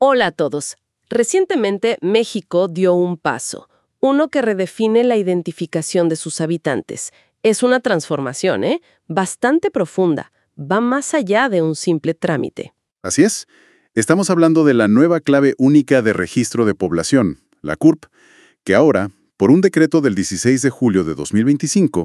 Hola a todos. Recientemente México dio un paso, uno que redefine la identificación de sus habitantes. Es una transformación, bastante profunda. Va más allá de un simple trámite. Así es. Estamos hablando de la nueva clave única de registro de población, la CURP, que ahora, por un decreto del 16 de julio de 2025,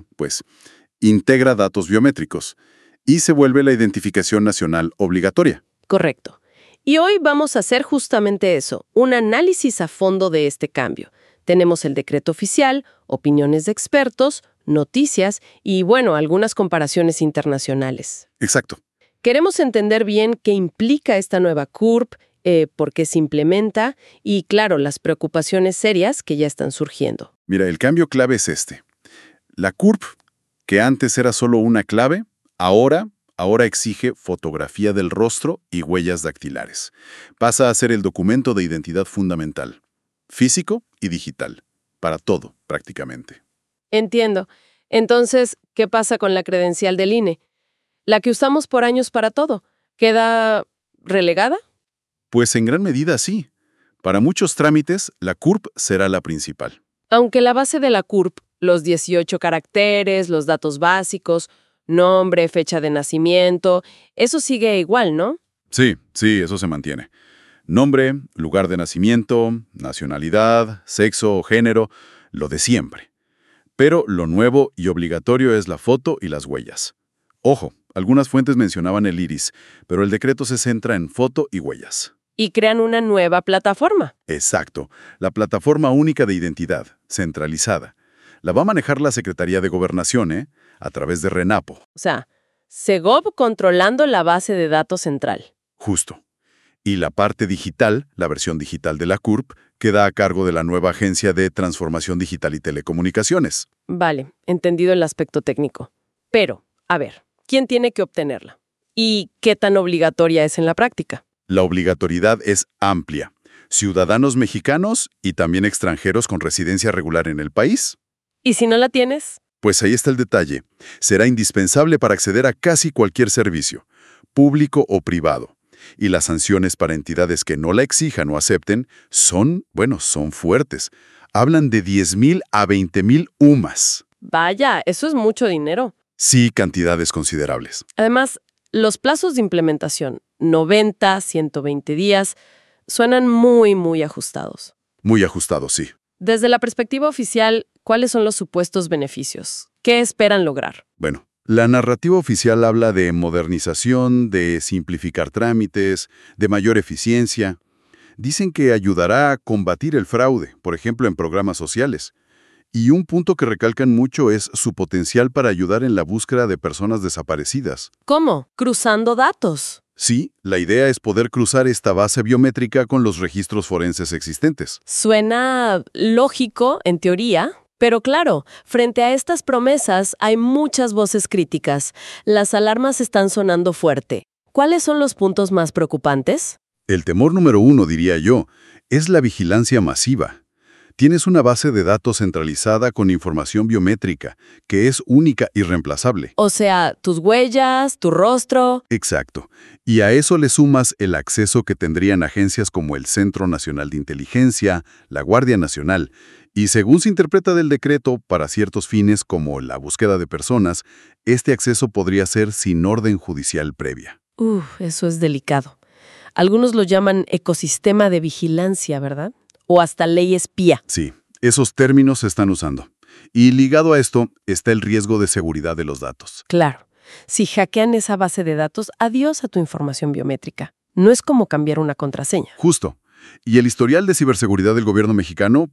integra datos biométricos y se vuelve la identificación nacional obligatoria. Correcto. Y hoy vamos a hacer justamente eso, un análisis a fondo de este cambio. Tenemos el decreto oficial, opiniones de expertos, noticias y, algunas comparaciones internacionales. Exacto. Queremos entender bien qué implica esta nueva CURP, por qué se implementa y, claro, las preocupaciones serias que ya están surgiendo. Mira, el cambio clave es este. La CURP, que antes era solo una clave, ahora exige fotografía del rostro y huellas dactilares. Pasa a ser el documento de identidad fundamental, físico y digital, para todo, prácticamente. Entiendo. Entonces, ¿qué pasa con la credencial del INE? La que usamos por años para todo, ¿queda relegada? Pues en gran medida sí. Para muchos trámites, la CURP será la principal. Aunque la base de la CURP, los 18 caracteres, los datos básicos, nombre, fecha de nacimiento, eso sigue igual, ¿no? Sí, eso se mantiene. Nombre, lugar de nacimiento, nacionalidad, sexo o género, lo de siempre. Pero lo nuevo y obligatorio es la foto y las huellas. Ojo, algunas fuentes mencionaban el iris, pero el decreto se centra en foto y huellas. Y crean una nueva plataforma. Exacto, la Plataforma Única de Identidad, centralizada. La va a manejar la Secretaría de Gobernación, a través de RENAPO. O sea, Segov controlando la base de datos central. Justo. Y la parte digital, la versión digital de la CURP, queda a cargo de la nueva Agencia de Transformación Digital y Telecomunicaciones. Vale, entendido el aspecto técnico. Pero, a ver, ¿quién tiene que obtenerla? ¿Y qué tan obligatoria es en la práctica? La obligatoriedad es amplia. Ciudadanos mexicanos y también extranjeros con residencia regular en el país. ¿Y si no la tienes? Pues ahí está el detalle. Será indispensable para acceder a casi cualquier servicio, público o privado. Y las sanciones para entidades que no la exijan o acepten son fuertes. Hablan de 10,000 a 20,000 UMAS. Vaya, eso es mucho dinero. Sí, cantidades considerables. Además, los plazos de implementación, 90, 120 días, suenan muy ajustados. Muy ajustados, sí. Desde la perspectiva oficial, ¿cuáles son los supuestos beneficios? ¿Qué esperan lograr? Bueno, la narrativa oficial habla de modernización, de simplificar trámites, de mayor eficiencia. Dicen que ayudará a combatir el fraude, por ejemplo, en programas sociales. Y un punto que recalcan mucho es su potencial para ayudar en la búsqueda de personas desaparecidas. ¿Cómo? Cruzando datos. Sí, la idea es poder cruzar esta base biométrica con los registros forenses existentes. Suena lógico, en teoría, pero claro, frente a estas promesas hay muchas voces críticas. Las alarmas están sonando fuerte. ¿Cuáles son los puntos más preocupantes? El temor número 1, diría yo, es la vigilancia masiva. Tienes una base de datos centralizada con información biométrica, que es única y reemplazable. O sea, tus huellas, tu rostro. Exacto. Y a eso le sumas el acceso que tendrían agencias como el Centro Nacional de Inteligencia, la Guardia Nacional, y según se interpreta del decreto, para ciertos fines como la búsqueda de personas, este acceso podría ser sin orden judicial previa. Eso es delicado. Algunos lo llaman ecosistema de vigilancia, ¿verdad? O hasta ley espía. Sí, esos términos se están usando. Y ligado a esto está el riesgo de seguridad de los datos. Claro. Si hackean esa base de datos, adiós a tu información biométrica. No es como cambiar una contraseña. Justo. Y el historial de ciberseguridad del gobierno mexicano,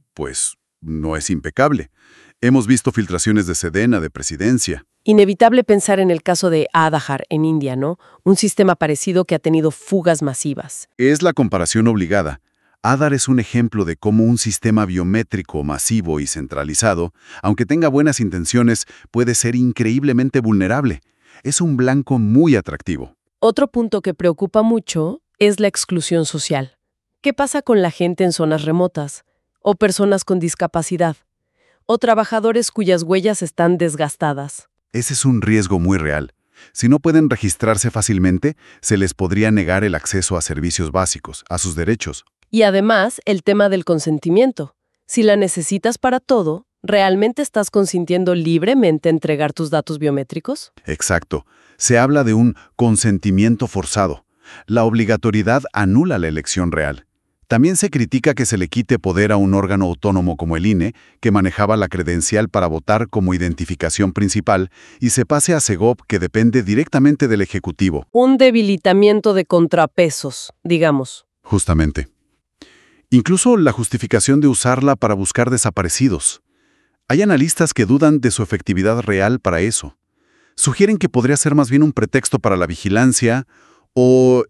no es impecable. Hemos visto filtraciones de Sedena, de Presidencia. Inevitable pensar en el caso de Aadhaar en India, ¿no? Un sistema parecido que ha tenido fugas masivas. Es la comparación obligada. Aadhaar es un ejemplo de cómo un sistema biométrico masivo y centralizado, aunque tenga buenas intenciones, puede ser increíblemente vulnerable. Es un blanco muy atractivo. Otro punto que preocupa mucho es la exclusión social. ¿Qué pasa con la gente en zonas remotas? ¿O personas con discapacidad? ¿O trabajadores cuyas huellas están desgastadas? Ese es un riesgo muy real. Si no pueden registrarse fácilmente, se les podría negar el acceso a servicios básicos, a sus derechos. Y además, el tema del consentimiento. Si la necesitas para todo, ¿realmente estás consintiendo libremente entregar tus datos biométricos? Exacto. Se habla de un consentimiento forzado. La obligatoriedad anula la elección real. También se critica que se le quite poder a un órgano autónomo como el INE, que manejaba la credencial para votar como identificación principal, y se pase a Segov, que depende directamente del Ejecutivo. Un debilitamiento de contrapesos, digamos. Justamente. Incluso la justificación de usarla para buscar desaparecidos. Hay analistas que dudan de su efectividad real para eso. Sugieren que podría ser más bien un pretexto para la vigilancia o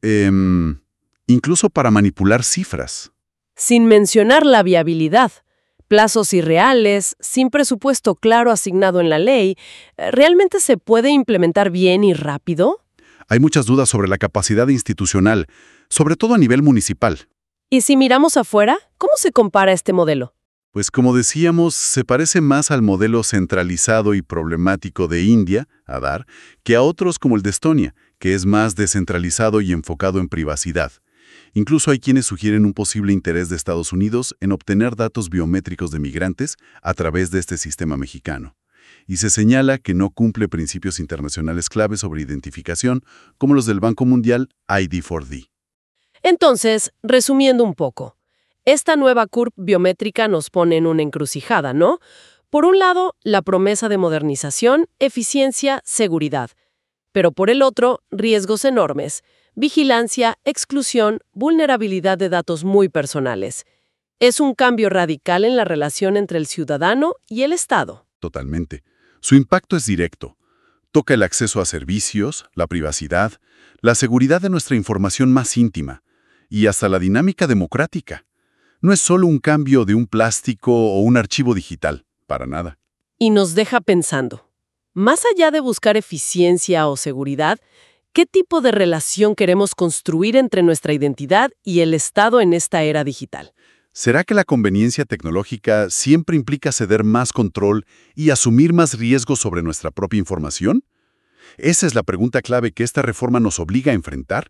incluso para manipular cifras. Sin mencionar la viabilidad. Plazos irreales, sin presupuesto claro asignado en la ley, ¿realmente se puede implementar bien y rápido? Hay muchas dudas sobre la capacidad institucional, sobre todo a nivel municipal. Y si miramos afuera, ¿cómo se compara este modelo? Pues como decíamos, se parece más al modelo centralizado y problemático de India, Aadhaar, que a otros como el de Estonia, que es más descentralizado y enfocado en privacidad. Incluso hay quienes sugieren un posible interés de Estados Unidos en obtener datos biométricos de migrantes a través de este sistema mexicano. Y se señala que no cumple principios internacionales clave sobre identificación, como los del Banco Mundial ID4D. Entonces, resumiendo un poco, esta nueva CURP biométrica nos pone en una encrucijada, ¿no? Por un lado, la promesa de modernización, eficiencia, seguridad. Pero por el otro, riesgos enormes. Vigilancia, exclusión, vulnerabilidad de datos muy personales. Es un cambio radical en la relación entre el ciudadano y el Estado. Totalmente. Su impacto es directo. Toca el acceso a servicios, la privacidad, la seguridad de nuestra información más íntima y hasta la dinámica democrática. No es solo un cambio de un plástico o un archivo digital, para nada. Y nos deja pensando, más allá de buscar eficiencia o seguridad, ¿qué tipo de relación queremos construir entre nuestra identidad y el Estado en esta era digital? ¿Será que la conveniencia tecnológica siempre implica ceder más control y asumir más riesgos sobre nuestra propia información? Esa es la pregunta clave que esta reforma nos obliga a enfrentar.